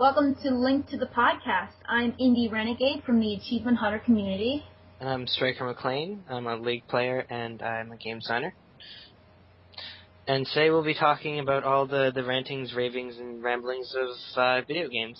Welcome to Link to the Podcast. I'm Indie Renegade from the Achievement Hunter community. And I'm Striker McLean. I'm a League player and I'm a game designer. And today we'll be talking about all the rantings, ravings, and ramblings of video games.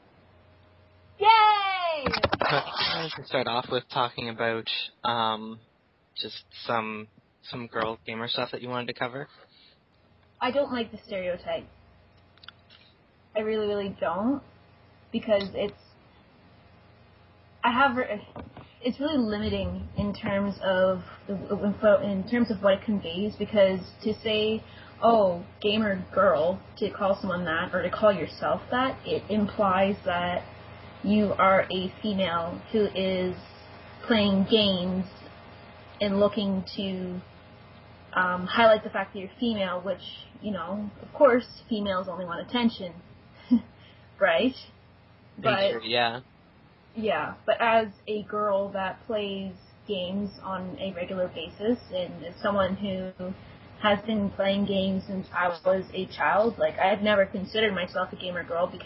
Yay! I wanted to start off with talking about just some girl gamer stuff that you wanted to cover. I don't like the stereotype. I really, really don't, because it's really limiting in terms of what it conveys. Because to say, "Oh, gamer girl," to call someone that, or to call yourself that, it implies that you are a female who is playing games and looking to highlight the fact that you're female, which, of course, females only want attention. Right? But yeah. Yeah, but as a girl that plays games on a regular basis, and as someone who has been playing games since I was a child, I have never considered myself a gamer girl because,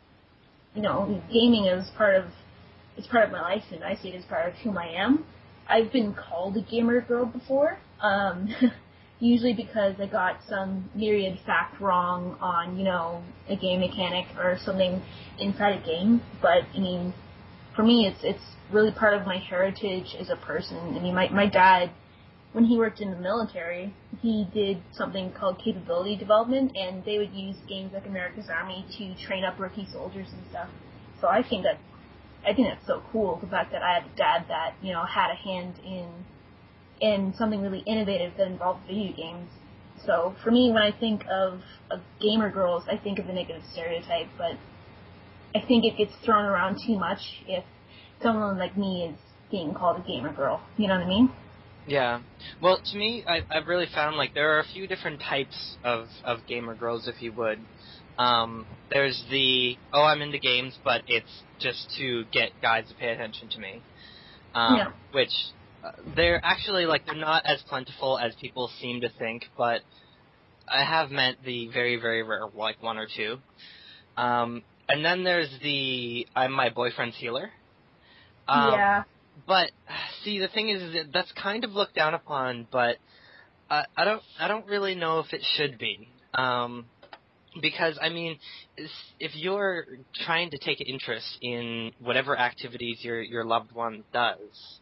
gaming is part of my life, and I see it as part of who I am. I've been called a gamer girl before, usually because I got some myriad fact wrong on, a game mechanic or something inside a game. But, for me, it's really part of my heritage as a person. My dad, when he worked in the military, he did something called capability development, and they would use games like America's Army to train up rookie soldiers and stuff. So I think that's so cool, the fact that I have a dad that, had a hand in something really innovative that involved video games. So for me, when I think of gamer girls, I think of the negative stereotype, but I think it gets thrown around too much if someone like me is being called a gamer girl. You know what I mean? Yeah. Well, to me, I've really found, there are a few different types of gamer girls, if you would. There's the, I'm into games, but it's just to get guys to pay attention to me. Yeah. Which, they're actually, they're not as plentiful as people seem to think, but I have met the very, very rare, one or two. And then there's the, I'm my boyfriend's healer. Yeah. But, see, the thing is that that's kind of looked down upon, but I don't really know if it should be. Because, if you're trying to take an interest in whatever activities your loved one does,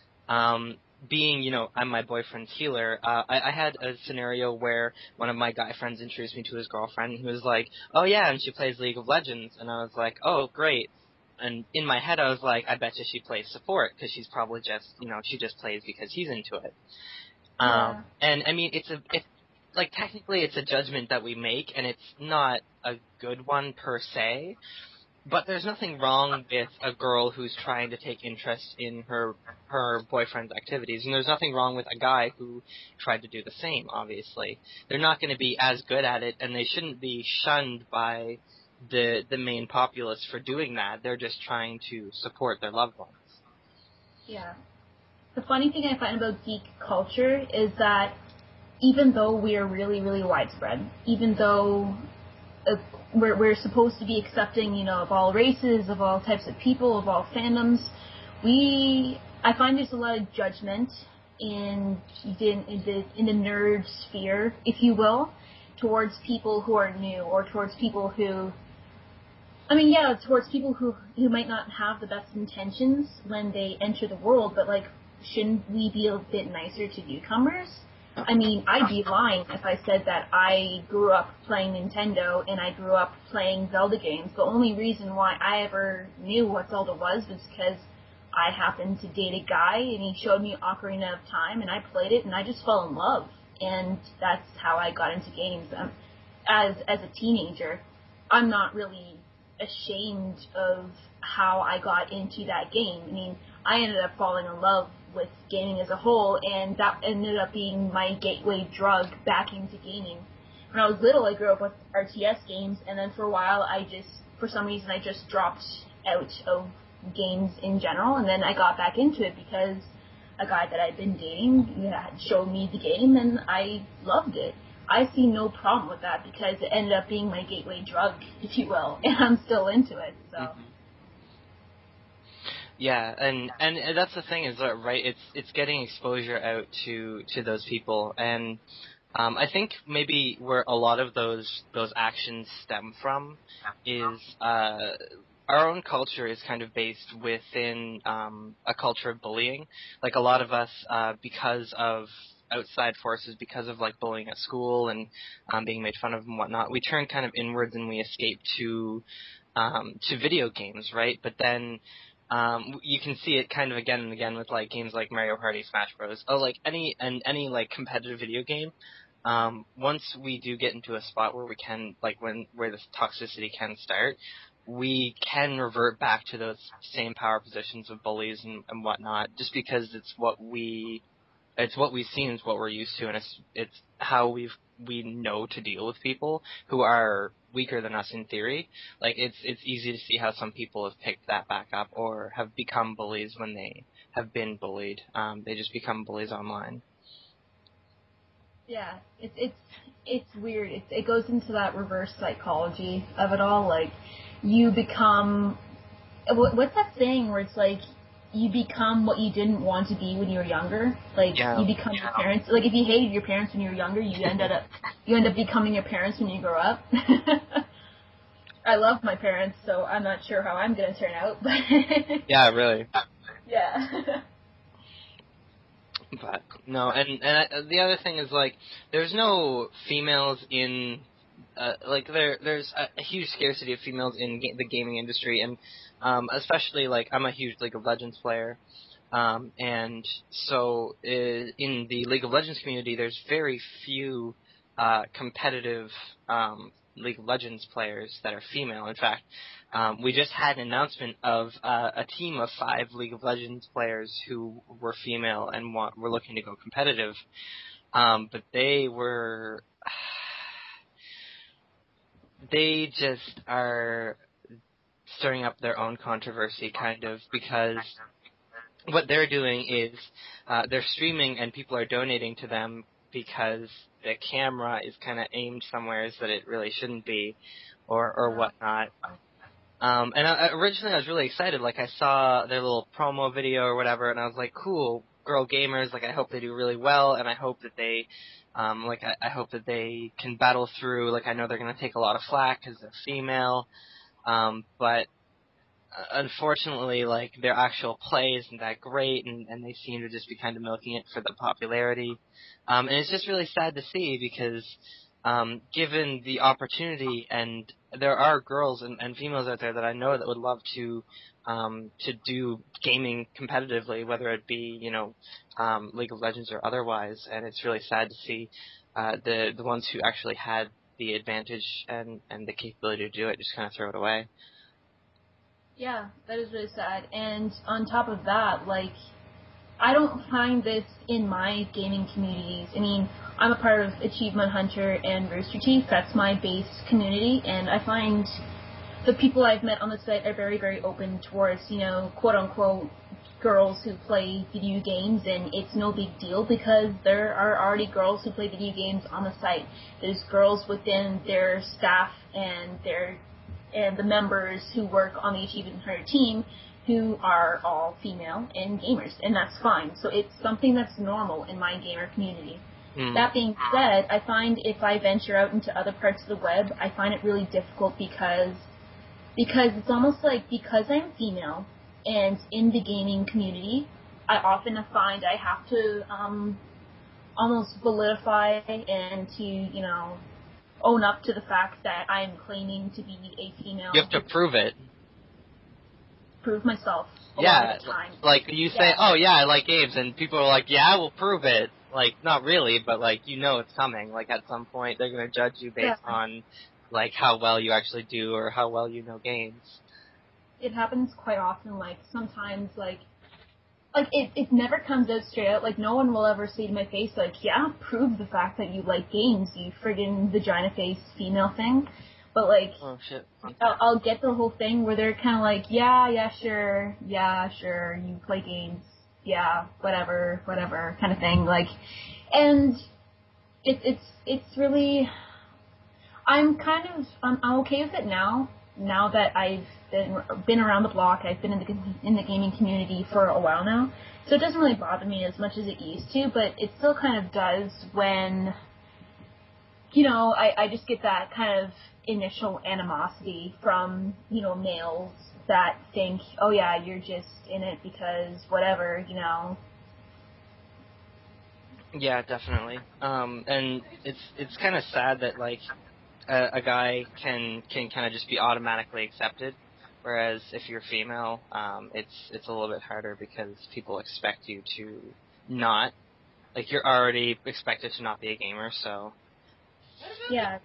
being, I'm my boyfriend's healer, I had a scenario where one of my guy friends introduced me to his girlfriend, and he was like, "Oh yeah, and she plays League of Legends," and I was like, "Oh, great." And in my head, I was like, I bet you she plays support, because she's probably just, she just plays because he's into it. Yeah. And, technically it's a judgment that we make, and it's not a good one per se, but there's nothing wrong with a girl who's trying to take interest in her boyfriend's activities, and there's nothing wrong with a guy who tried to do the same, obviously. They're not going to be as good at it, and they shouldn't be shunned by the main populace for doing that. They're just trying to support their loved ones. Yeah. The funny thing I find about geek culture is that even though we are really, really widespread, even though we're supposed to be accepting, of all races, of all types of people, of all fandoms, I find there's a lot of judgment in the nerd sphere, if you will, towards people who are new, or towards people who, towards people who might not have the best intentions when they enter the world, but shouldn't we be a bit nicer to newcomers? I'd be lying if I said that I grew up playing Nintendo and I grew up playing Zelda games. The only reason why I ever knew what Zelda was because I happened to date a guy and he showed me Ocarina of Time and I played it and I just fell in love. And that's how I got into games. As a teenager, I'm not really ashamed of how I got into that game. I ended up falling in love with gaming as a whole, and that ended up being my gateway drug back into gaming. When I was little, I grew up with RTS games, and then for a while, for some reason, I just dropped out of games in general, and then I got back into it because a guy that I'd been dating showed me the game, and I loved it. I see no problem with that because it ended up being my gateway drug, if you will, and I'm still into it. So. Mm-hmm. Yeah, and that's the thing is that, right? It's getting exposure out to those people, and I think maybe where a lot of those actions stem from is our own culture is kind of based within a culture of bullying. Like a lot of us, because of outside forces, because of like bullying at school and being made fun of and whatnot, we turn kind of inwards and we escape to video games, right? But then you can see it kind of again and again with like games like Mario Party, Smash Bros. Oh, like any like competitive video game. Once we do get into a spot where we can, like where this toxicity can start, we can revert back to those same power positions of bullies and whatnot, just because it's what we've seen, it's what we're used to, and it's how we know to deal with people who are weaker than us in theory. Like it's easy to see how some people have picked that back up or have become bullies when they have been bullied. They just become bullies online. Yeah, it's weird. It goes into that reverse psychology of it all. Like, you become, what's that saying where it's like, you become what you didn't want to be when you were younger. Like, you become your parents. Like, if you hated your parents when you were younger, you end up becoming your parents when you grow up. I love my parents, so I'm not sure how I'm gonna turn out. But yeah, really. Yeah. But no, and the other thing is like there's no females in like there's a huge scarcity of females in the gaming industry, and especially like I'm a huge League of Legends player, and so in the League of Legends community there's very few competitive League of Legends players that are female. In fact, we just had an announcement of a team of 5 League of Legends players who were female and were looking to go competitive. But they just are stirring up their own controversy, kind of, because what they're doing is they're streaming and people are donating to them because the camera is kind of aimed somewhere that it really shouldn't be, or whatnot. And originally I was really excited. Like, I saw their little promo video or whatever, and I was like, cool, girl gamers, like, I hope they do really well, and I hope that they, I hope that they can battle through. Like, I know they're going to take a lot of flack because they're female, but unfortunately, like, their actual play isn't that great, and they seem to just be kind of milking it for the popularity. And it's just really sad to see because, given the opportunity, and there are girls and females out there that I know that would love to do gaming competitively, whether it be, you know, League of Legends or otherwise, and it's really sad to see the ones who actually had the advantage and the capability to do it just kind of throw it away. Yeah, that is really sad. And on top of that, like, I don't find this in my gaming communities. I mean, I'm a part of Achievement Hunter and Rooster Teeth. That's my base community, and I find the people I've met on the site are very, very open towards, you know, quote-unquote girls who play video games, and it's no big deal because there are already girls who play video games on the site. There's girls within their staff and the members who work on the Achievement Hunter team who are all female and gamers, and that's fine. So it's something that's normal in my gamer community. That being said, I find if I venture out into other parts of the web, I find it really difficult because it's almost like, because I'm female and in the gaming community, I often find I have to almost validify and to, you know, own up to the fact that I'm claiming to be a female. You have to prove it. Prove myself a lot of the time. Like, you say, oh, yeah, I like games, and people are like, yeah, we'll prove it. Like, not really, but, like, you know it's coming. Like, at some point, they're going to judge you based on, like, how well you actually do or how well you know games. It happens quite often, like, sometimes, like it never comes out straight out. Like, no one will ever say to my face, like, yeah, prove the fact that you like games, you friggin' vagina face female thing. But, like, oh, shit. I'll get the whole thing where they're kind of like, yeah, sure, you play games, yeah, whatever, kind of thing. Like, and It's really. I'm okay with it now. Now that I've been around the block, I've been in the gaming community for a while now, so it doesn't really bother me as much as it used to. But it still kind of does when, I just get that kind of initial animosity from males that think, oh yeah, you're just in it because whatever. Yeah, definitely. And it's kind of sad that like a guy can kind of just be automatically accepted, whereas if you're female, it's a little bit harder because people expect you to not, like you're already expected to not be a gamer. So Yeah.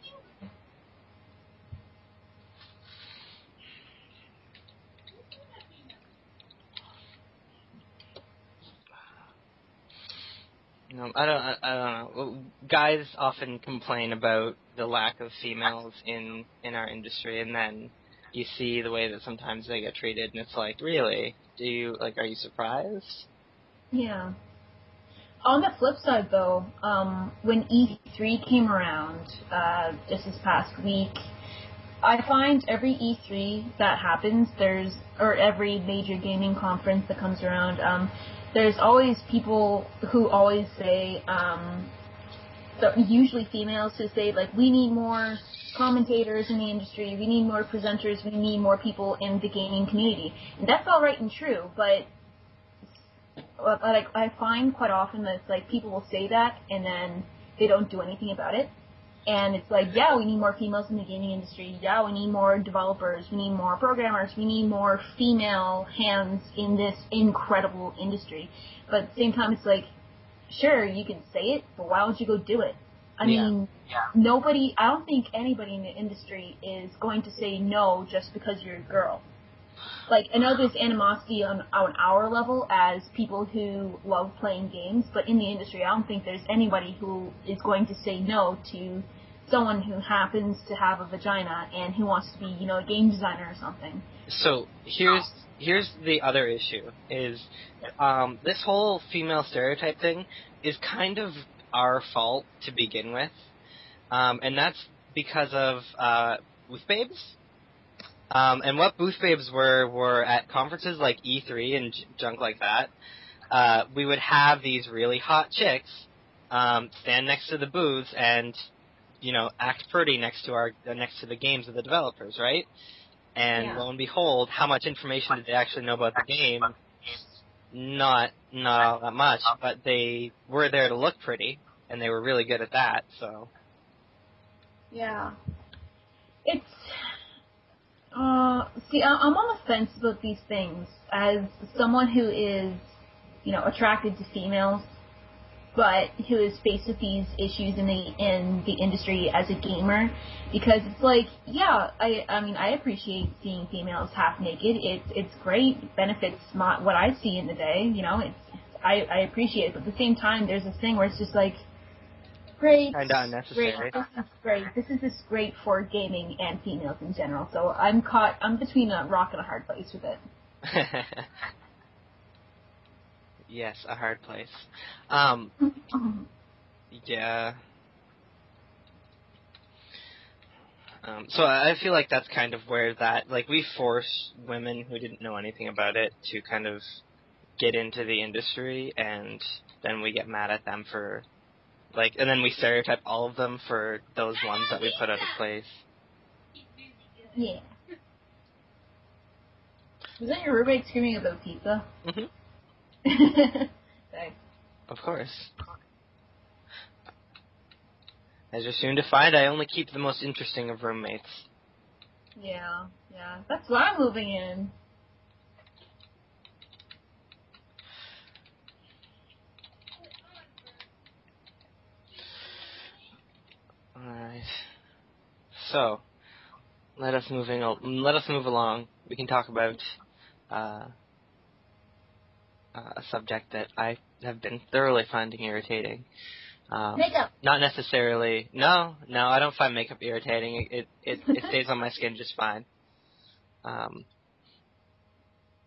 I don't know. Guys often complain about the lack of females in our industry, and then you see the way that sometimes they get treated, and it's like, really? Are you surprised? Yeah. On the flip side, though, when E3 came around just this past week, I find every E3 that happens, or every major gaming conference that comes around, there's always people who always say, usually females, who say, like, we need more commentators in the industry, we need more presenters, we need more people in the gaming community. And that's all right and true, but like I find quite often that it's like people will say that and then they don't do anything about it. And it's like, yeah, we need more females in the gaming industry. Yeah, we need more developers. We need more programmers. We need more female hands in this incredible industry. But at the same time, it's like, sure, you can say it, but why don't you go do it? I mean, I don't think anybody in the industry is going to say no just because you're a girl. Like, I know there's animosity on our level as people who love playing games, but in the industry, I don't think there's anybody who is going to say no to someone who happens to have a vagina and who wants to be, a game designer or something. So here's the other issue is this whole female stereotype thing is kind of our fault to begin with, and that's because of booth babes. And what booth babes were at conferences like E3 and junk like that. We would have these really hot chicks stand next to the booths and act pretty next to the games of the developers, right? And lo and behold, how much information did they actually know about the game? Not all that much, but they were there to look pretty, and they were really good at that. So yeah, it's see, I'm on the fence about these things as someone who is attracted to females, but who is faced with these issues in the industry as a gamer, because it's like, yeah, I mean, I appreciate seeing females half naked. It's great. It benefits what I see in the day. I appreciate it, but at the same time, there's this thing where it's just like, great, kind of unnecessary. great, this is great. This is just great for gaming and females in general. So I'm between a rock and a hard place with it. Yes, a hard place. Yeah. So I feel like that's kind of where that, like, we force women who didn't know anything about it to kind of get into the industry, and then we get mad at them for, like, and then we stereotype all of them for those ones that we put out of place. Yeah. Was that your roommate screaming about pizza? Mm-hmm. Thanks. Of course. As you're soon to find, I only keep the most interesting of roommates. Yeah. That's why I'm moving in. Alright. So, let us move along. We can talk about a subject that I have been thoroughly finding irritating. Makeup. Not necessarily. No, I don't find makeup irritating. It stays on my skin just fine.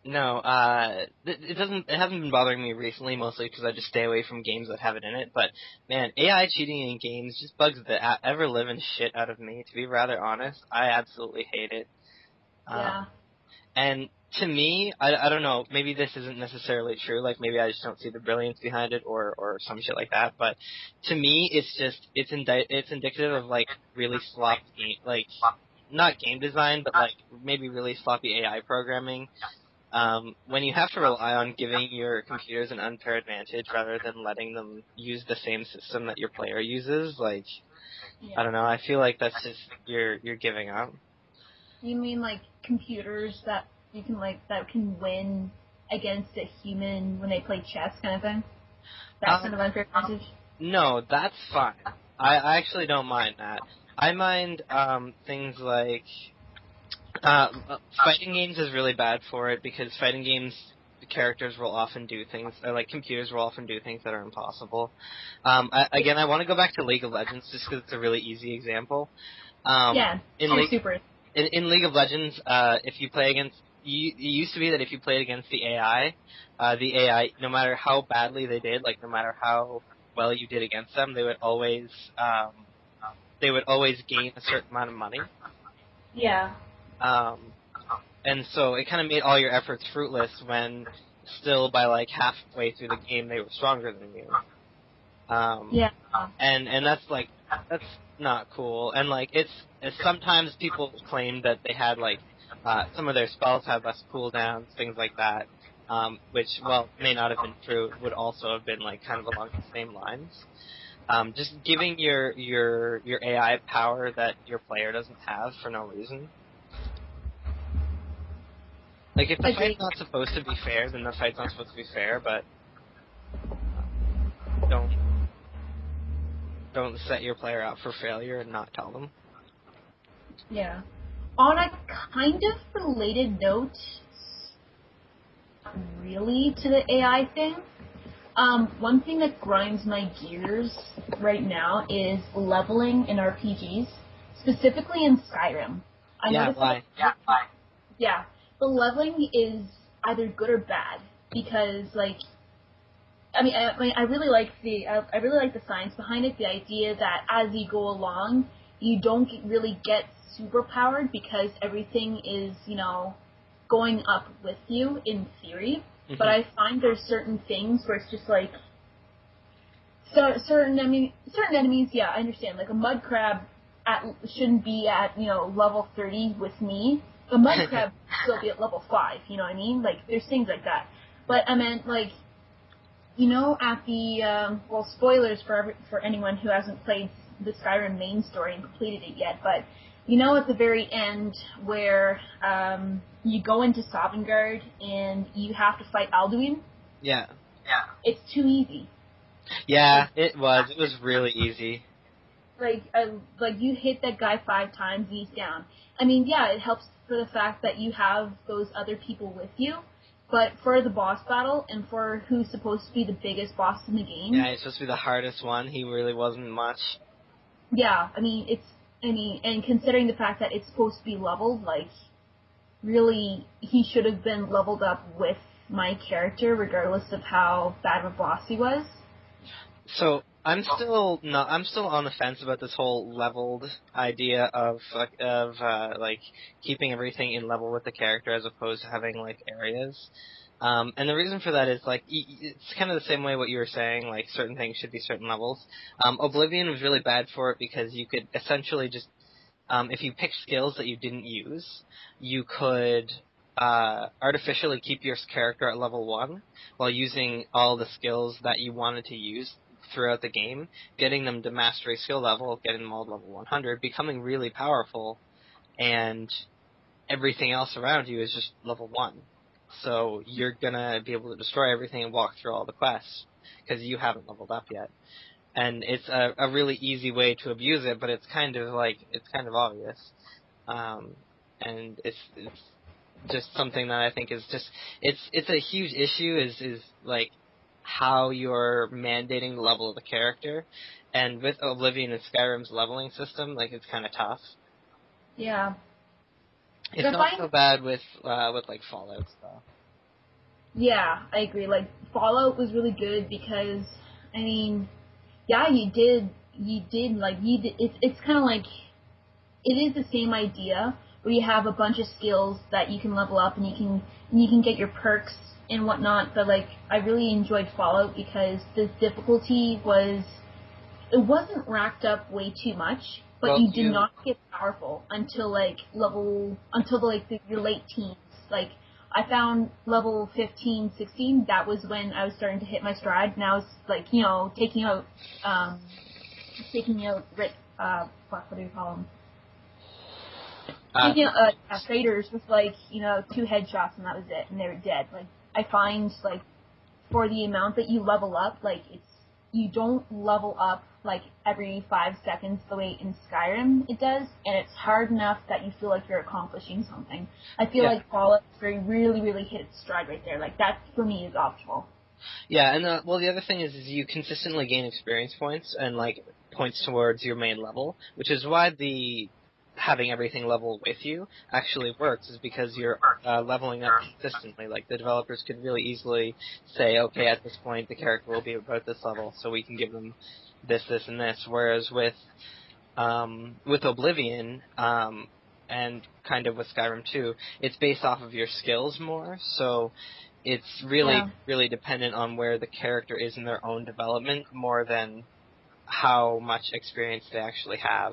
No, it hasn't been bothering me recently, mostly because I just stay away from games that have it in it. But man, AI cheating in games just bugs the ever living shit out of me. To be rather honest, I absolutely hate it. Yeah. And to me, I don't know, maybe this isn't necessarily true. Like maybe I just don't see the brilliance behind it, or some shit like that. But to me, it's indicative of like really sloppy like not game design, but like maybe really sloppy AI programming. When you have to rely on giving your computers an unfair advantage rather than letting them use the same system that your player uses, like I Yeah. don't know, I feel like that's just you're giving up. You mean like computers that you can that can win against a human when they play chess kind of thing? That kind Um, of unfair advantage? no, that's fine. I actually don't mind that. I mind things like fighting games is really bad for it because fighting games the characters will often do things, or like computers will often do things that are impossible. Again, I want to go back to League of Legends just because it's a really easy example. Yeah, In League super. in League of Legends, if you play against, it used to be that if you played against the AI, no matter how badly they did, like no matter how well you did against them, um, they would always gain a certain amount of money. Yeah. Um, and so it kind of made all your efforts fruitless when still by like halfway through the game they were stronger than you. Yeah. And that's not cool. And like it's sometimes people claim that they had like some of their spells had less cooldowns, things like that. Which well may not have been true. It would also have been like kind of along the same lines. Just giving your AI power that your player doesn't have for no reason. Like if the fight's Agreed. not supposed to be fair, then the fight's not supposed to be fair. But don't don't set your player up for failure and not tell them. Yeah. On a kind of related note, really, to the AI thing, one thing that grinds my gears right now is leveling in RPGs, specifically in Skyrim. I Yeah, noticed that, why? yeah, the leveling is either good or bad because, like, I really like I really like the science behind it. The idea that as you go along, you don't really get super powered because everything is going up with you in theory. But I find there's certain things where it's just like certain enemies. Yeah, I understand. Like a mud crab shouldn't be at level 30 with me. The mud crab should still be at level 5. You know what I mean? Like there's things like that. But I meant like at the spoilers for anyone who hasn't played the Skyrim main story and completed it yet, but at the very end where you go into Sovngarde and you have to fight Alduin. Yeah. It's too easy. Yeah, it was. It was really easy. Like you hit that guy 5 times, he's down. I mean, yeah, it helps for the fact that you have those other people with you. But for the boss battle and for who's supposed to be the biggest boss in the game, Yeah, it's supposed to be the hardest one. He really wasn't much. yeah, and considering the fact that it's supposed to be leveled, like, really, he should have been leveled up with my character, regardless of how bad of a boss he was. So I'm still not. I'm still on the fence about this whole leveled idea of like keeping everything in level with the character as opposed to having like areas. And the reason for that is like it's kind of the same way what you were saying. Like certain things should be certain levels. Oblivion was really bad for it because you could essentially just if you picked skills that you didn't use, you could artificially keep your character at level 1 while using all the skills that you wanted to use throughout the game, getting them to mastery skill level, getting them all to level 100, becoming really powerful, and everything else around you is just level 1. So you're gonna be able to destroy everything and walk through all the quests because you haven't leveled up yet. And it's a really easy way to abuse it, but it's kind of obvious. And it's just something that I think is just it's a huge issue is like how you're mandating the level of the character, and with Oblivion and Skyrim's leveling system, like it's kind of tough. Yeah. It's not so bad with like Fallout stuff. Yeah, I agree. Like, Fallout was really good because, I mean, yeah, it's kind of like, it is the same idea where you have a bunch of skills that you can level up and you can get your perks and whatnot, but like, I really enjoyed Fallout because the difficulty it wasn't racked up way too much, but Well, you did not get powerful until like your late teens. Like, I found level 15, 16, that was when I was starting to hit my stride, and I was like, taking out, what do you call them? Taking out traders with like, 2 headshots, and that was it, and they were dead. Like, I find, like, for the amount that you level up, like, you don't level up like every 5 seconds the way in Skyrim it does, and it's hard enough that you feel like you're accomplishing something. I feel like Fallout 3 really, really hit its stride right there. Like, that for me is optimal. Yeah, and the other thing is you consistently gain experience points and like points towards your main level, which is why having everything level with you actually works, is because you're leveling up consistently. Like, the developers could really easily say, okay, at this point the character will be about this level, so we can give them this, and this. Whereas with Oblivion, and kind of with Skyrim too, it's based off of your skills more, so it's really dependent on where the character is in their own development more than how much experience they actually have.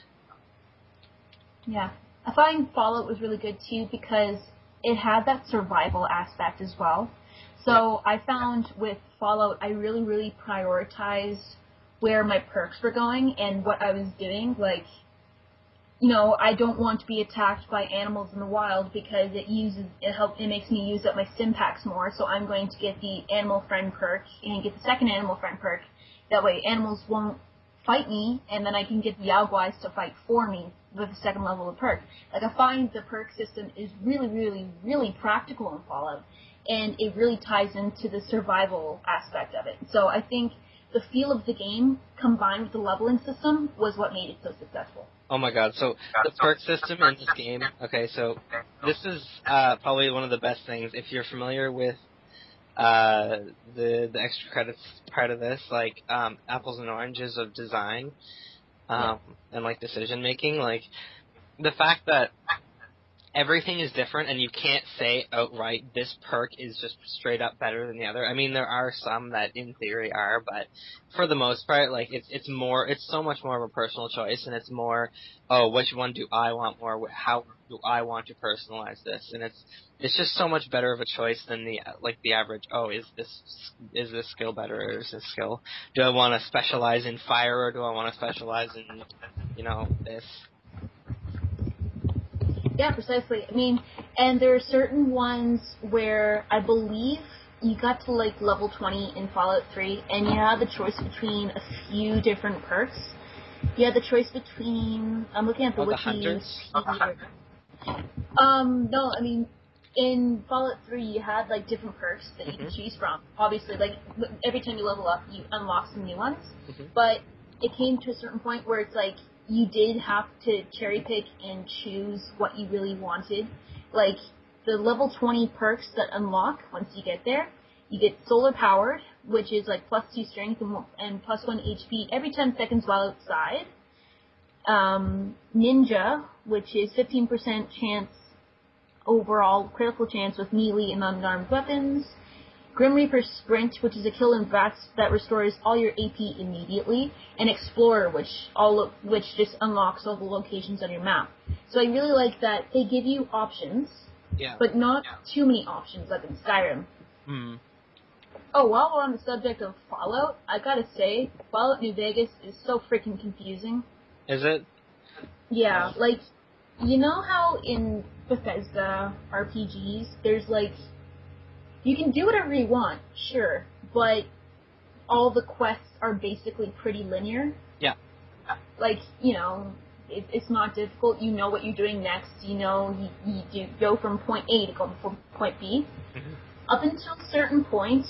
Yeah. I find Fallout was really good too because it had that survival aspect as well. So I found with Fallout, I really, really prioritized where my perks were going and what I was doing. Like, I don't want to be attacked by animals in the wild because it makes me use up my stim packs more. So I'm going to get the animal friend perk and get the second animal friend perk. That way animals won't fight me, and then I can get the Yaoguais to fight for me with the second level of perk. Like, I find the perk system is really, really, really practical in Fallout, and it really ties into the survival aspect of it. So I think the feel of the game combined with the leveling system was what made it so successful. Oh my god, so the perk system in this game, okay, so this is probably one of the best things. If you're familiar with the extra credits part of this, like apples and oranges of design, and like decision making, like the fact that everything is different and you can't say outright this perk is just straight up better than the other. I mean, there are some that in theory are, but for the most part, like it's so much more of a personal choice, and it's more, which one do I want more? How do I want to personalize this? And it's just so much better of a choice than the average. Oh, is this skill better, or is this skill? Do I want to specialize in fire, or do I want to specialize in this? Yeah, precisely. I mean, and there are certain ones where I believe you got to like level 20 in Fallout 3, and you had the choice between a few different perks. You had the choice between, I'm looking at the wiki. No, I mean, in Fallout 3 you had like different perks that you could choose from. Obviously, like every time you level up, you unlock some new ones. But it came to a certain point where it's like you did have to cherry pick and choose what you really wanted. Like, the level 20 perks that unlock once you get there, you get solar powered, which is like +2 strength and +1 HP every 10 seconds while outside. Ninja, which is 15% chance overall critical chance with melee and unarmed weapons. Grim Reaper Sprint, which is a kill and that restores all your AP immediately, and Explorer, which just unlocks all the locations on your map. So I really like that they give you options, but not too many options like in Skyrim. Oh, while we're on the subject of Fallout, I gotta say, Fallout New Vegas is so freaking confusing. Is it? Yeah, like, you know how in Bethesda RPGs, there's like, you can do whatever you want, sure, but all the quests are basically pretty linear. Yeah. Like, it's not difficult. You know what you're doing next. You go from point A to go from point B. Up until certain points,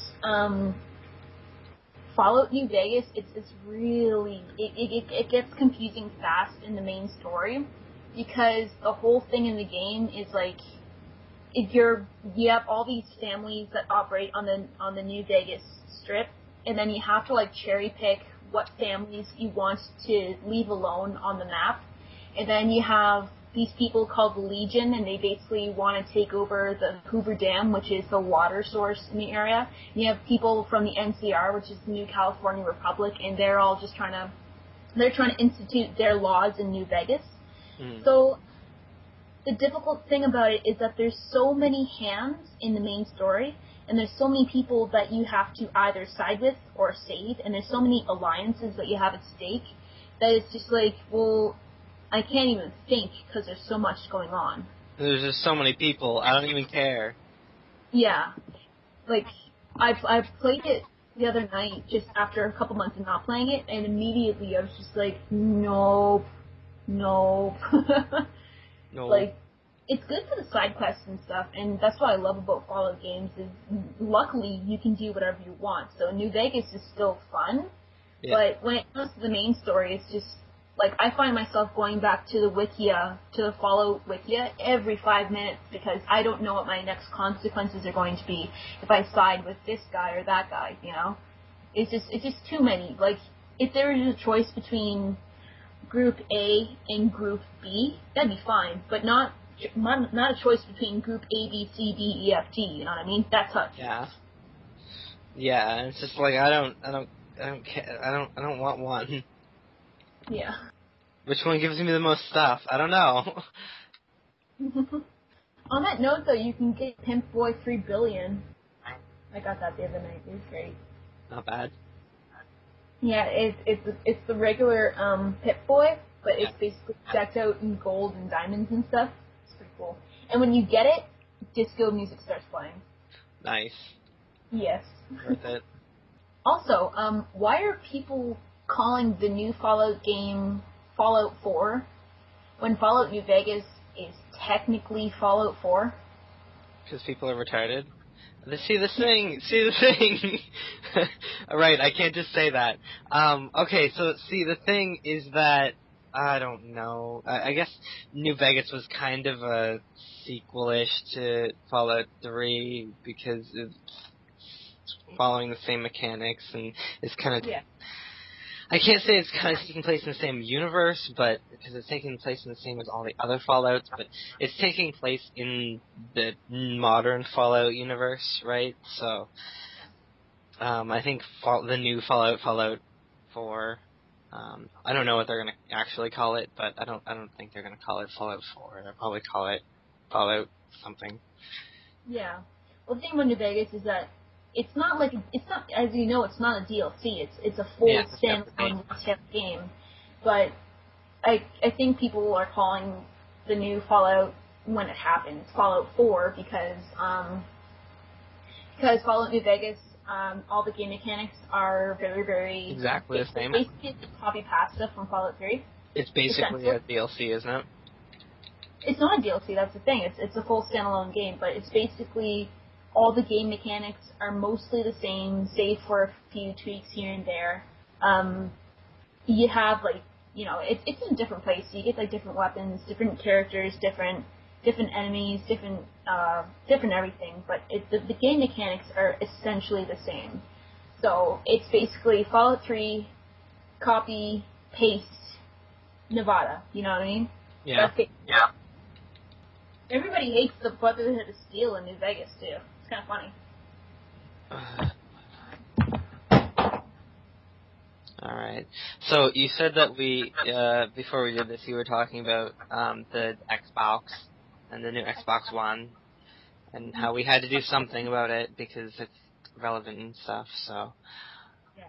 Fallout New Vegas, it's really, it gets confusing fast in the main story, because the whole thing in the game is like, you have all these families that operate on the New Vegas Strip, and then you have to like cherry pick what families you want to leave alone on the map, and then you have these people called the Legion, and they basically want to take over the Hoover Dam, which is the water source in the area. And you have people from the NCR, which is the New California Republic, and they're all just trying to institute their laws in New Vegas. So the difficult thing about it is that there's so many hands in the main story, and there's so many people that you have to either side with or save, and there's so many alliances that you have at stake that it's just like, well, I can't even think because there's so much going on. There's just so many people. I don't even care. Yeah. Like, I've played it the other night just after a couple months of not playing it, and immediately I was just like, nope. No. Like, it's good for the side quests and stuff, and that's what I love about Fallout games is luckily you can do whatever you want. So New Vegas is still fun, but when it comes to the main story, it's just, like, I find myself going back to the Wikia, to the Fallout Wikia, every 5 minutes because I don't know what my next consequences are going to be if I side with this guy or that guy, you know? It's just too many. Like, if there was a choice between Group A and Group B, that'd be fine, but not a choice between Group A, B, C, D, E, F, G, you know what I mean? That sucks. Yeah, it's just like, I don't care. I don't want one. Yeah. Which one gives me the most stuff? I don't know. On that note, though, you can get Pimp Boy 3 billion. I got that the other night. It was great. Not bad. Yeah, it's the regular Pip Boy, but it's basically decked out in gold and diamonds and stuff. It's pretty cool. And when you get it, disco music starts playing. Nice. Yes. Worth it. Also, why are people calling the new Fallout game Fallout 4 when Fallout New Vegas is technically Fallout 4? Because people are retarded. See the thing. Right, I can't just say that. Okay, so see, the thing is that, I don't know, I guess New Vegas was kind of a sequel-ish to Fallout 3 because it's following the same mechanics and it's kind of... Yeah. I can't say it's kind of taking place in the same universe, but because it's taking place in the same as all the other Fallouts, but it's taking place in the modern Fallout universe, right? So, I think the new Fallout 4, I don't know what they're gonna actually call it, but I don't think they're gonna call it Fallout 4. They'll probably call it Fallout something. Yeah. Well, the thing about New Vegas is that it's not, as you know, it's not a DLC. It's a full standalone game. But I think people are calling the new Fallout, when it happens, Fallout 4 because Fallout New Vegas, all the game mechanics are very, very... Exactly the same. Basically, it's copy pasta from Fallout 3. It's basically a DLC, isn't it? It's not a DLC, that's the thing. It's a full standalone game, but it's basically... all the game mechanics are mostly the same, save for a few tweaks here and there. You have, like, you know, it's in a different place. You get, like, different weapons, different characters, different enemies, different everything. But the game mechanics are essentially the same. So it's basically Fallout 3, copy, paste, Nevada. You know what I mean? Yeah. Yeah. Everybody hates the Brotherhood of Steel in New Vegas, too. It's kind of funny. Alright. So, you said that before we did this, you were talking about the Xbox and the new Xbox One, and how we had to do something about it because it's relevant and stuff, so... Yeah.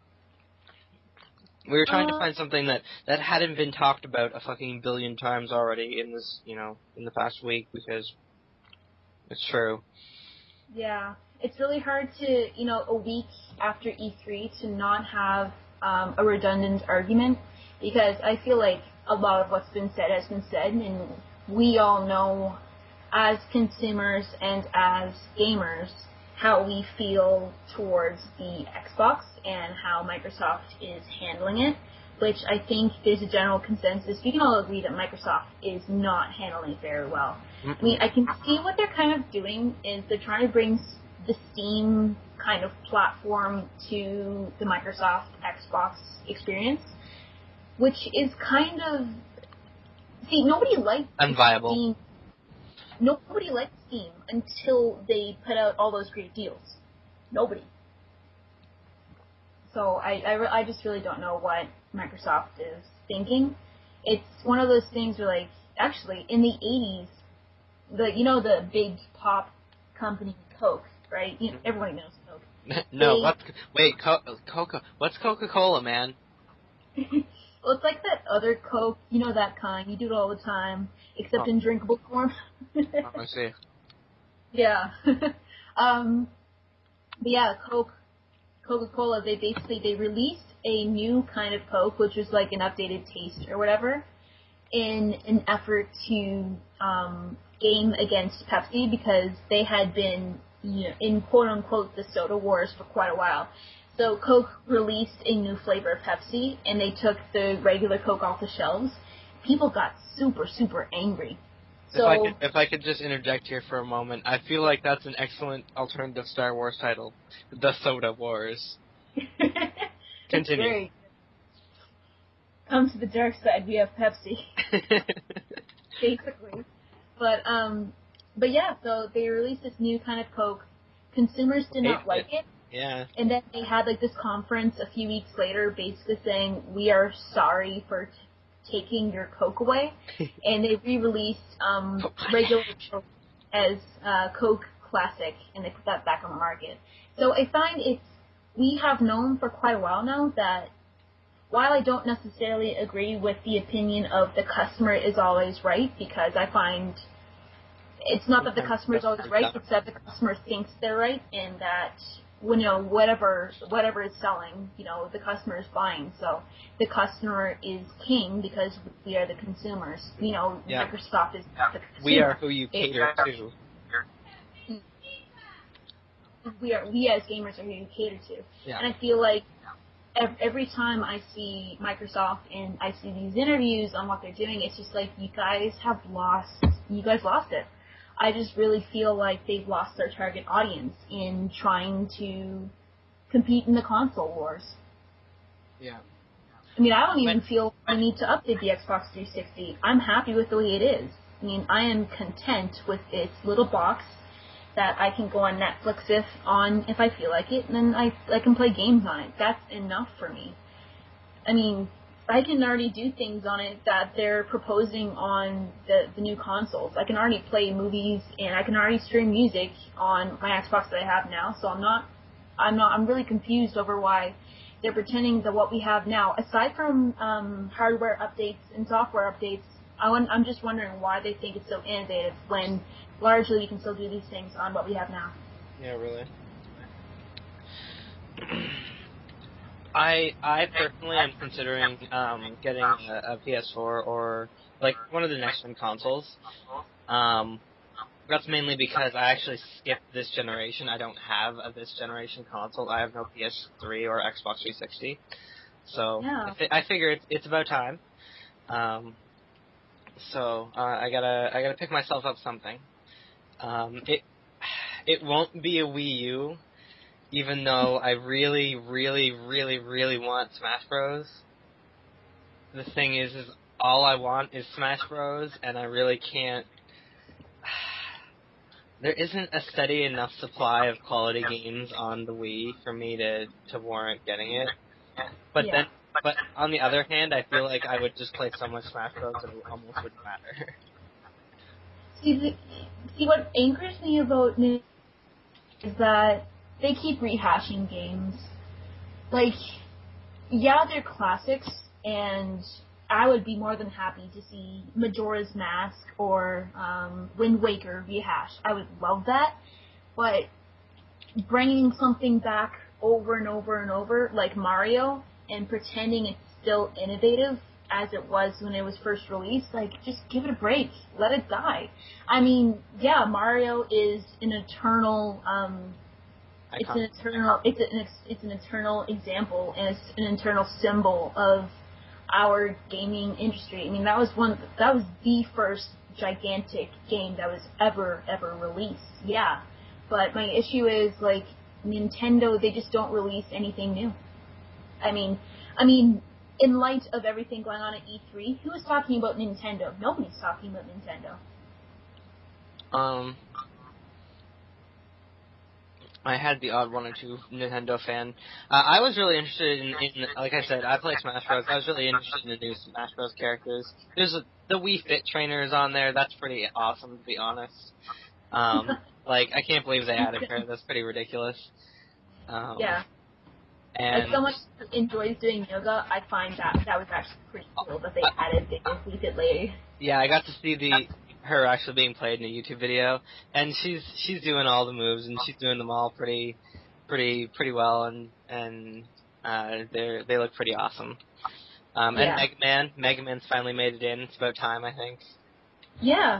We were trying to find something that hadn't been talked about a fucking billion times already in this, in the past week, because it's true. Yeah. It's really hard to, a week after E3 to not have a redundant argument, because I feel like a lot of what's been said has been said, and we all know as consumers and as gamers how we feel towards the Xbox and how Microsoft is handling it. which I think there's a general consensus. We can all agree that Microsoft is not handling it very well. I mean, I can see what they're kind of doing is they're trying to bring the Steam kind of platform to the Microsoft Xbox experience, which is kind of... See, nobody liked unviable. Steam. Nobody liked Steam until they put out all those great deals. Nobody. So I just really don't know what Microsoft is thinking. It's one of those things where, like, actually, in the 80s, the big pop company Coke, right? Everybody knows Coke. No, what's Coca-Cola, man? Well, it's like that other Coke, that kind. You do it all the time, except in drinkable form. I see. Yeah. But yeah, Coca-Cola, they released a new kind of Coke, which was like an updated taste or whatever, in an effort to game against Pepsi because they had been, in quote-unquote the soda wars for quite a while. So Coke released a new flavor of Pepsi, and they took the regular Coke off the shelves. People got super, super angry. So, if I could just interject here for a moment, I feel like that's an excellent alternative Star Wars title, The Soda Wars. Continue. Great. Come to the dark side, we have Pepsi. Basically. But yeah, so they released this new kind of Coke. Consumers did not like it. Yeah. And then they had like this conference a few weeks later basically saying, we are sorry for taking your Coke away. And they re-released regular Coke as Coke Classic, and they put that back on the market. So I find we have known for quite a while now that while I don't necessarily agree with the opinion of the customer is always right, because I find it's not that the customer is always right, it's that the customer thinks they're right, and that whatever is selling, the customer is buying. So the customer is king because we are the consumers. Microsoft is the consumer. We are who you cater to. We as gamers are who you cater to. Yeah. And I feel like every time I see Microsoft and I see these interviews on what they're doing, it's just like, you guys lost it. I just really feel like they've lost their target audience in trying to compete in the console wars. Yeah. I mean, I don't even feel I need to update the Xbox 360. I'm happy with the way it is. I mean, I am content with its little box that I can go on Netflix if I feel like it, and then I can play games on it. That's enough for me. I mean, I can already do things on it that they're proposing on the new consoles. I can already play movies, and I can already stream music on my Xbox that I have now. So I'm really confused over why they're pretending that what we have now, aside from hardware updates and software updates, I'm just wondering why they think it's so innovative when largely you can still do these things on what we have now. Yeah, really. I personally am considering getting a PS4 or like one of the next gen consoles. That's mainly because I actually skipped this generation. I don't have a this generation console. I have no PS3 or Xbox 360. So yeah. I figure it's about time. So I gotta pick myself up something. It won't be a Wii U, even though I really, really, really, really want Smash Bros. The thing is all I want is Smash Bros, and I really can't. There isn't a steady enough supply of quality games on the Wii for me to warrant getting it. But yeah. But on the other hand, I feel like I would just play so much Smash Bros. It almost wouldn't matter. See, what angers me about Nintendo is that they keep rehashing games. Like, yeah, they're classics, and I would be more than happy to see Majora's Mask or Wind Waker rehashed. I would love that, but bringing something back over and over and over, like Mario, and pretending it's still innovative as it was when it was first released, like, just give it a break. Let it die. I mean, yeah, Mario is an eternal, it's an eternal example, and it's an eternal symbol of our gaming industry. I mean, that was the first gigantic game that was ever released. Yeah. But my issue is, like, Nintendo, they just don't release anything new. I mean, in light of everything going on at E3, who is talking about Nintendo? Nobody's talking about Nintendo. I had the odd one or two Nintendo fan. I was really interested in, like I said, I play Smash Bros. I was really interested in the new Smash Bros. Characters. There's the Wii Fit trainers on there. That's pretty awesome, to be honest. Like, I can't believe they added her. That's pretty ridiculous. Yeah. And as someone who enjoys doing yoga, I find that was actually pretty cool that they added the Wii Fit lady. Yeah, I got to see her actually being played in a YouTube video, and she's doing all the moves, and she's doing them all pretty well, and they look pretty awesome. And Mega Man's finally made it in. It's about time, I think. Yeah.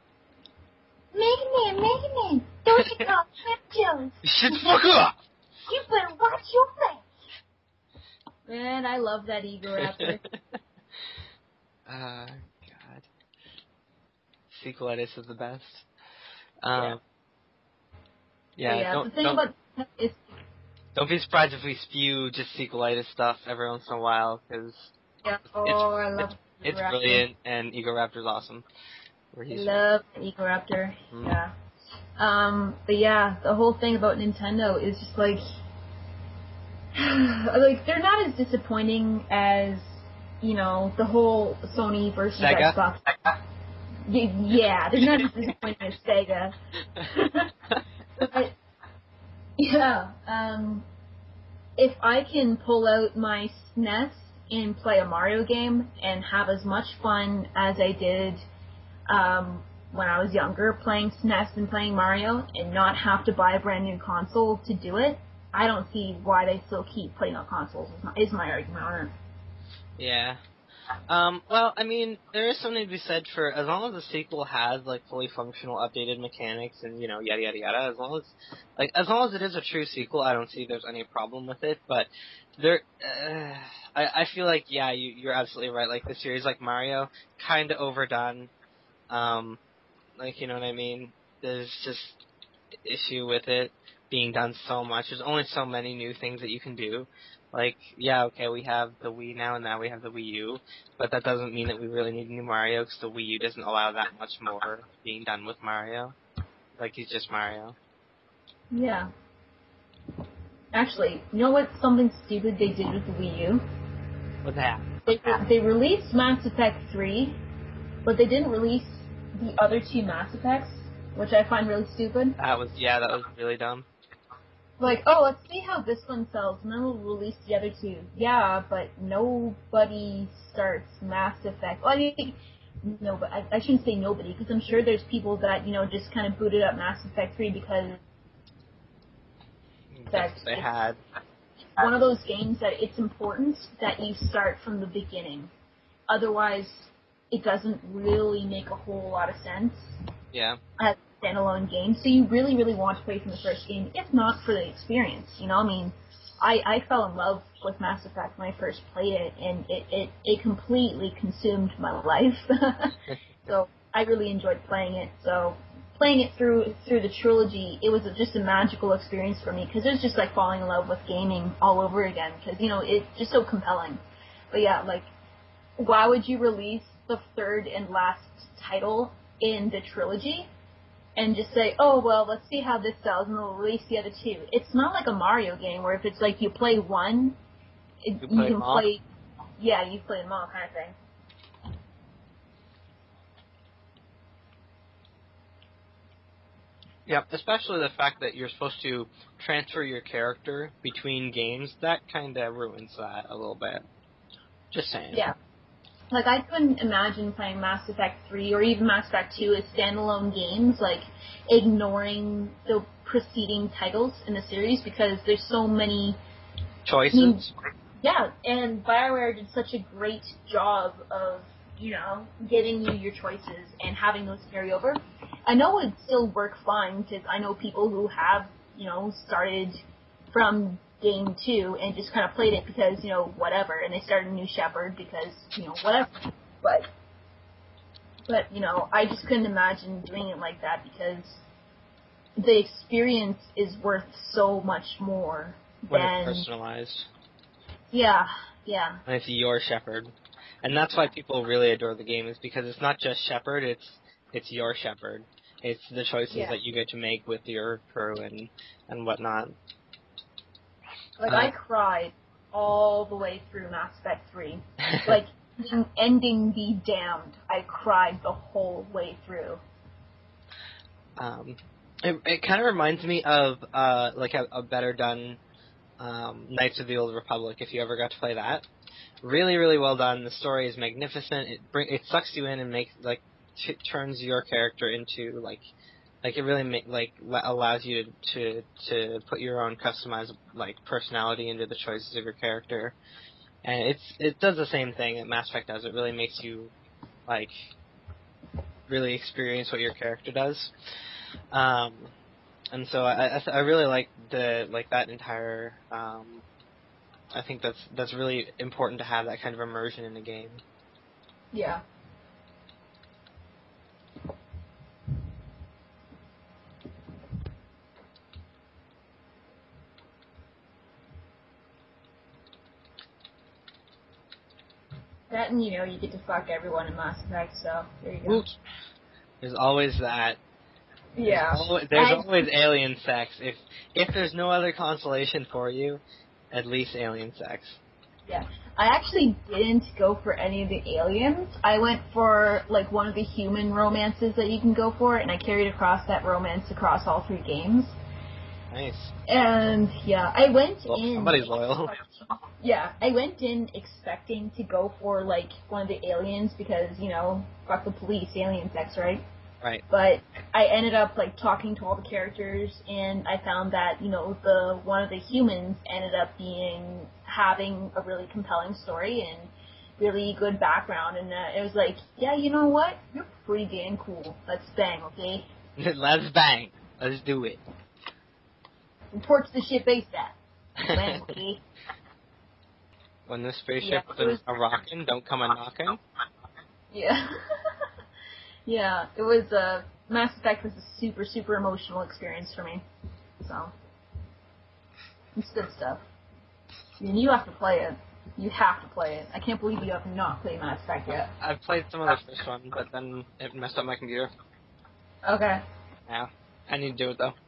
Mega Man, don't you call Jones? Shut the fuck up! You better watch your face. Man, I love that Egoraptor. God. Sequelitis is the best. Don't be surprised if we spew just Sequelitis stuff every once in a while, because I love it's brilliant, and Egoraptor's awesome. Love Egoraptor, yeah. But yeah, the whole thing about Nintendo is just like they're not as disappointing as, you know, the whole Sony versus Sega? Xbox. Yeah, they're not as disappointing as Sega. But, yeah, if I can pull out my SNES and play a Mario game and have as much fun as I did when I was younger playing SNES and playing Mario and not have to buy a brand new console to do it, I don't see why they still keep putting out consoles, is my argument on it. Yeah. Well, I mean, there is something to be said for, as long as the sequel has, like, fully functional, updated mechanics and, you know, yada yada yada, as long as it is a true sequel, I don't see there's any problem with it, but I feel like, yeah, you're absolutely right, like, the series like Mario, kinda overdone, like, you know what I mean? There's just issue with it being done so much. There's only so many new things that you can do. Like, yeah, okay, we have the Wii now, and now we have the Wii U, but that doesn't mean that we really need a new Mario, because the Wii U doesn't allow that much more being done with Mario. Like, he's just Mario. Yeah. Actually, you know what's something stupid they did with the Wii U? What's that? They released Mass Effect 3, but they didn't release the other two Mass Effects, which I find really stupid. That was really dumb. Like, oh, let's see how this one sells, and then we'll release the other two. Yeah, but nobody starts Mass Effect. Well, I mean, no, but I shouldn't say nobody, because I'm sure there's people that, you know, just kind of booted up Mass Effect 3 because they had. One of those games that it's important that you start from the beginning. Otherwise, it doesn't really make a whole lot of sense. Yeah. As a standalone game. So you really, really want to play from the first game, if not for the experience. You know, I mean, I fell in love with Mass Effect when I first played it, and it completely consumed my life. So I really enjoyed playing it. So playing it through the trilogy, it was just a magical experience for me, because it was just like falling in love with gaming all over again, because, you know, it's just so compelling. But yeah, like, why would you release the third and last title in the trilogy and just say, oh, well, let's see how this sells, and we'll release the other two? It's not like a Mario game where if it's like you play one, you can play, yeah, you play them all kind of thing. Yeah, especially the fact that you're supposed to transfer your character between games, that kind of ruins that a little bit. Just saying. Yeah. Like, I couldn't imagine playing Mass Effect 3 or even Mass Effect 2 as standalone games, like, ignoring the preceding titles in the series, because there's so many choices. I mean, yeah, and BioWare did such a great job of, you know, giving you your choices and having those carry over. I know it would still work fine, because I know people who have, you know, started from game too, and just kind of played it because, whatever, and they started a new Shepherd because, whatever. But, I just couldn't imagine doing it like that because the experience is worth so much more when than... it's personalized. Yeah. And it's your Shepherd. And that's why people really adore the game, is because it's not just Shepherd, it's your Shepherd. It's the choices that you get to make with your crew and whatnot. Like, I cried all the way through Mass Effect 3. Like, ending Be Damned, I cried the whole way through. It kind of reminds me of, like, a better done Knights of the Old Republic, if you ever got to play that. Really, really well done. The story is magnificent. It sucks you in and makes, like, turns your character into, like it really allows you to put your own customized, like, personality into the choices of your character. And it does the same thing that Mass Effect does. It really makes you, like, really experience what your character does. And so I really like that entire. I think that's really important to have that kind of immersion in a game. Yeah. That and, you get to fuck everyone in Mass Effect, so there you go. Oops. There's always that. Yeah. There's always alien sex. If there's no other consolation for you, at least alien sex. Yeah. I actually didn't go for any of the aliens. I went for, like, one of the human romances that you can go for, and I carried across that romance across all 3 games. Nice. And, yeah, I went in... Somebody's loyal. Yeah, I went in expecting to go for, like, one of the aliens because, fuck the police, alien sex, right? Right. But I ended up, like, talking to all the characters, and I found that, one of the humans ended up having a really compelling story and really good background, and it was like, yeah, you know what? You're pretty damn cool. Let's bang, okay? Let's bang. Let's do it. Report to the ship ASAP. Bang, okay? When the spaceship is a-rockin', don't come a-knockin'. Yeah. Yeah, it was, Mass Effect was a super, super emotional experience for me. So, it's good stuff. I mean, you have to play it. You have to play it. I can't believe you have not played Mass Effect yet. I've played some of the first one, but then it messed up my computer. Okay. Yeah. I need to do it, though.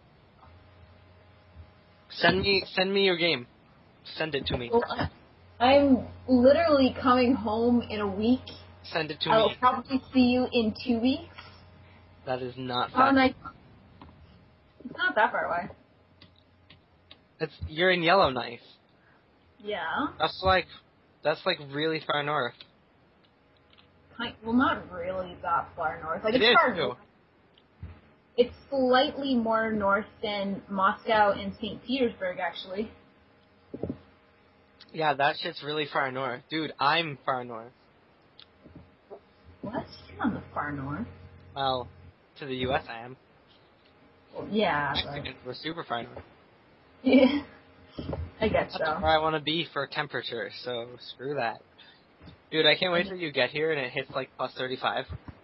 Send me your game. Send it to me. Well, I'm literally coming home in a week. Send it to I'll me. probably see you in 2 weeks. That is not far. It's not that far away. You're in Yellowknife. Yeah. That's like really far north. Well, not really that far north. Like, It it's is, far too. north. It's slightly more north than Moscow and St. Petersburg, actually. Yeah, that shit's really far north. Dude, I'm far north. What? You're on the far north. Well, to the U.S. I am. Well, yeah, Mexicans, we're super far north. Yeah. I guess so. That's where I want to be for temperature, so screw that. Dude, I can't wait till you get here and it hits like plus 35.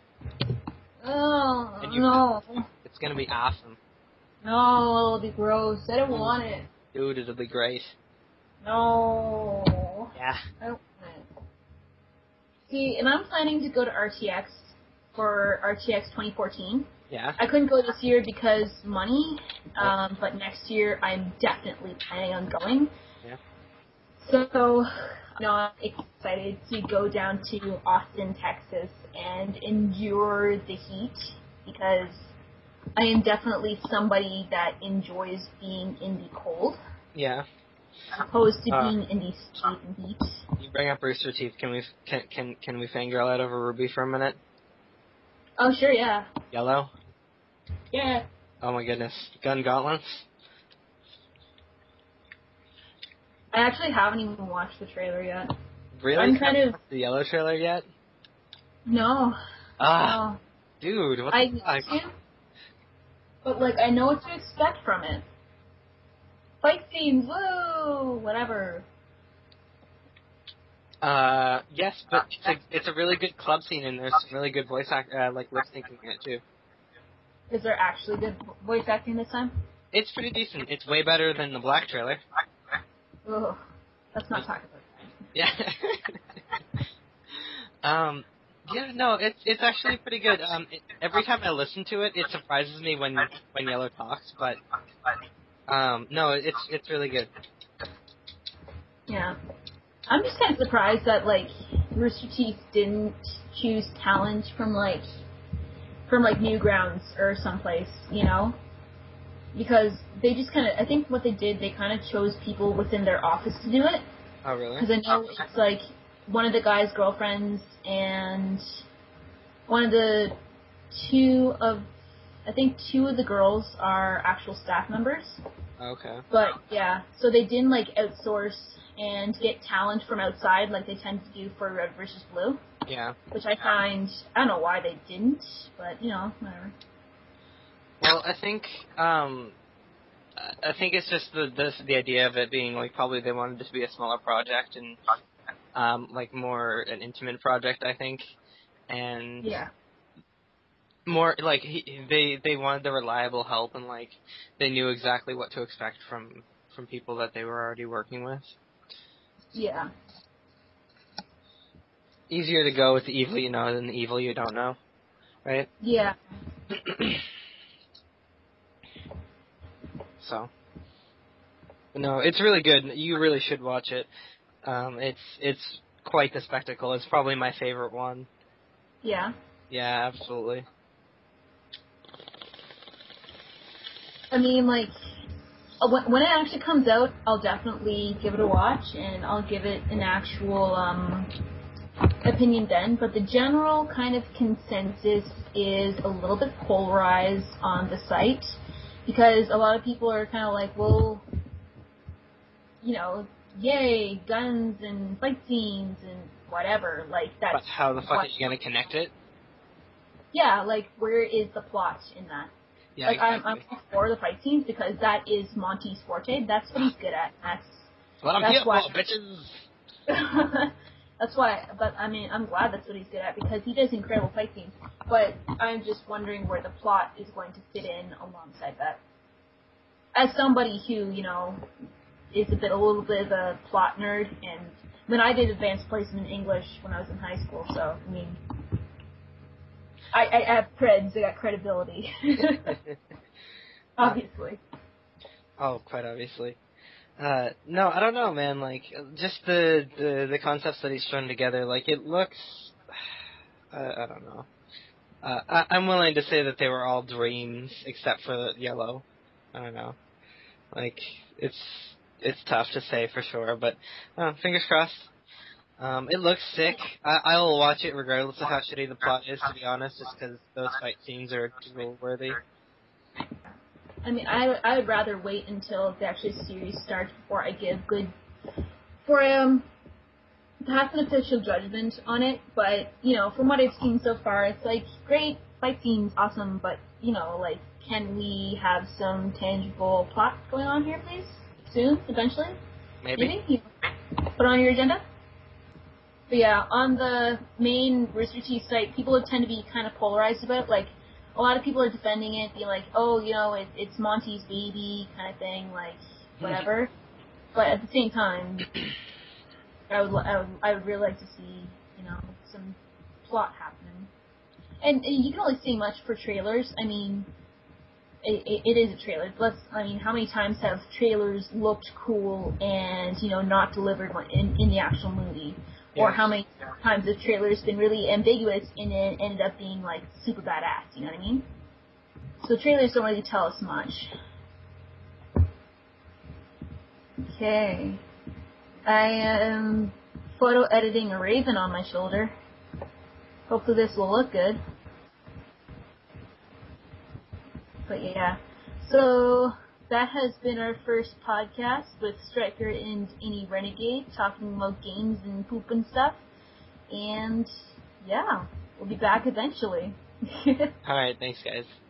Oh, no. It's gonna be awesome. No, it'll be gross. I don't want it. Dude, it'll be great. No. Yeah. I don't want it. See, and I'm planning to go to RTX for RTX 2014. Yeah. I couldn't go this year because money, but next year I'm definitely planning on going. Yeah. So, I'm excited to go down to Austin, Texas, and endure the heat because I am definitely somebody that enjoys being in the cold. Yeah. As opposed to being in the steep heat. You bring up Rooster Teeth. Can we fangirl out over Ruby for a minute? Oh, sure, yeah. Yellow? Yeah. Oh my goodness. Gun gauntlets? I actually haven't even watched the trailer yet. Really? I'm kind of... The yellow trailer yet? No. Ah. No. Dude, what the fuck? But, like, I know what to expect from it. Fight scenes, woo! Whatever. Yes, but it's a really good club scene, and there's some really good voice like lip syncing in it too. Is there actually good voice acting this time? It's pretty decent. It's way better than the Black trailer. Ugh. Let's not talk about that. Yeah. Yeah, no, it's actually pretty good. Every time I listen to it, it surprises me when Yellow talks, but no, it's really good. Yeah. I'm just kind of surprised that, like, Rooster Teeth didn't choose talent from Newgrounds or someplace, you know? Because they just kind of, I think what they did, they kind of chose people within their office to do it. Oh, really? Because I know it's, like, one of the guy's girlfriends and one of the two of the girls are actual staff members. Okay. But, yeah, so they didn't, like, outsource and get talent from outside like they tend to do for Red vs. Blue. Yeah. Which I find, I don't know why they didn't, but, you know, whatever. Well, I think it's just the idea of it being, like, probably they wanted it to be a smaller project and, like, more an intimate project, I think. And Yeah. more, like, they wanted the reliable help, and, like, they knew exactly what to expect from people that they were already working with. Yeah. Easier to go with the evil you know than the evil you don't know, right? Yeah. So, no, it's really good. You really should watch it. It's quite the spectacle. It's probably my favorite one. Yeah. Yeah, absolutely. I mean, like, when it actually comes out, I'll definitely give it a watch, and I'll give it an actual, opinion then, but the general kind of consensus is a little bit polarized on the site, because a lot of people are kind of like, well, you know, yay, guns and fight scenes and whatever, like, that's... But how the fuck are you gonna connect it? Yeah, like, where is the plot in that? Yeah, like, exactly. I'm for the fight scenes, because that is Monty's forte, that's what he's good at, that's what I'm here for, bitches! That's why, but I mean, I'm glad that's what he's good at, because he does incredible fight scenes. But I'm just wondering where the plot is going to fit in alongside that. As somebody who, you know, is a little bit of a plot nerd, and when I did advanced placement in English when I was in high school, so, I mean, I have creds, I got credibility. Obviously. Oh, quite obviously. No, I don't know, man. Like, just the concepts that he's thrown together, like, it looks... I don't know. I'm willing to say that they were all dreams, except for the Yellow. I don't know. Like, it's tough to say for sure, but fingers crossed. It looks sick. I'll watch it regardless of how shitty the plot is, to be honest, just because those fight scenes are drool-worthy. I mean, I would rather wait until the actual series starts before I give pass an official judgment on it. But, you know, from what I've seen so far, it's like, great, fight scenes, awesome, but, you know, like, can we have some tangible plot going on here, please? Soon, eventually? Maybe? You know, put on your agenda? But yeah, on the main Rooster Teeth site, people tend to be kind of polarized about it. Like, a lot of people are defending it, being like, oh, you know, it's Monty's baby kind of thing, like, whatever. But at the same time, I would really like to see, you know, some plot happening. And you can only see much for trailers. I mean, it is a trailer. How many times have trailers looked cool and, you know, not delivered in the actual movie? Yes. Or how many times have trailers been really ambiguous and it ended up being, like, super badass, you know what I mean? So trailers don't really tell us much. Okay. I am photo editing a raven on my shoulder. Hopefully this will look good. But yeah. So that has been our first podcast with Striker and Any Renegade talking about games and poop and stuff. And yeah, we'll be back eventually. Alright, thanks guys.